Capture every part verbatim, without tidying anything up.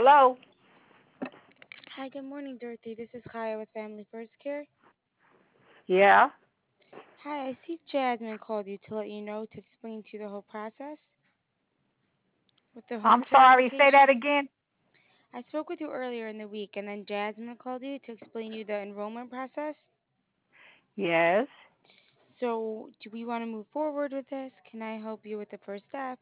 Hello? Hi, good morning, Dorothy. This is Kaya with Family First Care. Yeah? Hi, I see Jasmine called you to let you know to explain to you the whole process with the home I'm care sorry, say that application. again? I spoke with you earlier in the week, and then Jasmine called you to explain you the enrollment process. Yes. So, do we want to move forward with this? Can I help you with the first step?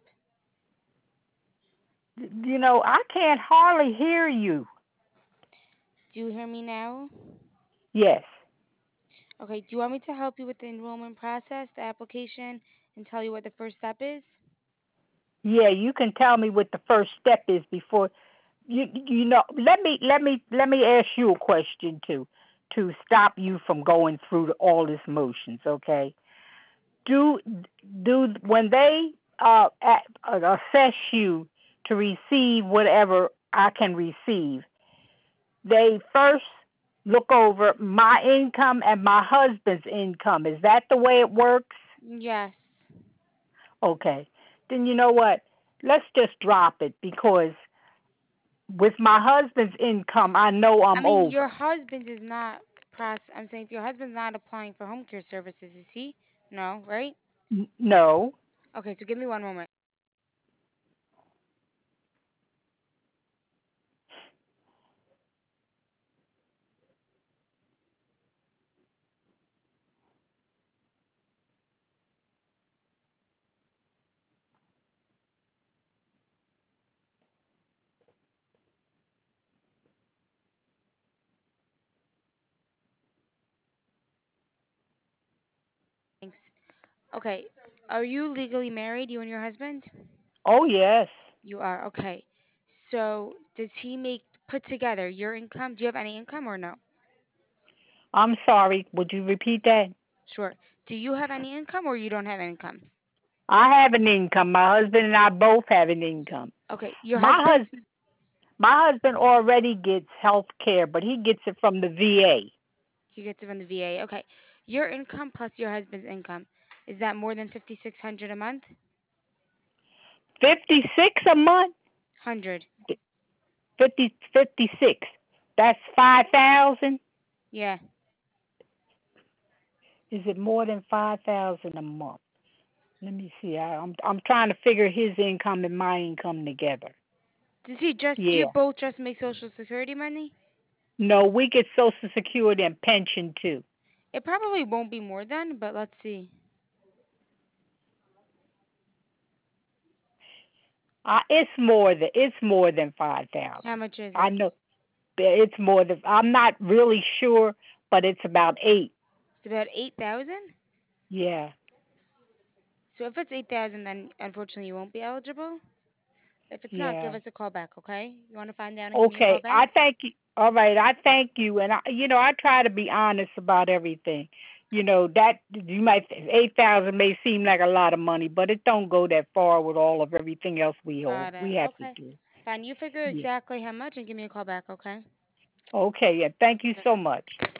You know, I can't hardly hear you. Do you hear me now? Yes. Okay, do you want me to help you with the enrollment process, the application, and tell you what the first step is? Yeah, you can tell me what the first step is before you you know, let me let me let me ask you a question too to stop you from going through all this motions, okay? Do do when they uh, uh assess you to receive whatever I can receive, they first look over my income and my husband's income. Is that the way it works? Yes. Okay. Then you know what? Let's just drop it because with my husband's income, I know I I'm mean, your over. husband is not process. I'm saying if your husband's not applying for home care services, is he? No, right? N- No. Okay, so give me one moment. Thanks. Okay, are you legally married, you and your husband? Oh, yes. You are. Okay. So does he make put together your income? Do you have any income or no? I'm sorry. Would you repeat that? Sure. Do you have any income or you don't have income? I have an income. My husband and I both have an income. Okay, your My husband husband my husband already gets health care, but he gets it from the V A. he gets it from the V A. Okay. Your income plus your husband's income. Is that more than fifty six hundred a month? fifty-six a month? Hundred. Fifty fifty-six. That's five thousand? Yeah. Is it more than five thousand a month? Let me see. I, I'm I'm trying to figure his income and my income together. Does he just do you Yeah. both just make social security money? No, we get Social Security and pension too. It probably won't be more than, but let's see. Uh, it's more than it's more than five How thousand. much is I it? know it's more than. I'm not really sure, but it's about eight. It's about eight thousand. Yeah. So if it's eight thousand, then unfortunately you won't be eligible. If it's not, give Yeah. us a call back, okay? You want to find out and give me a call Okay. back? I thank you. All right. I thank you, and I, you know, I try to be honest about everything. You know that you might eight thousand may seem like a lot of money, but it don't go that far with all of everything else we hold. Got it. We have to Okay. do. Fine. You figure Yeah. exactly how much and give me a call back, okay? Okay. Yeah. Thank you Okay. so much.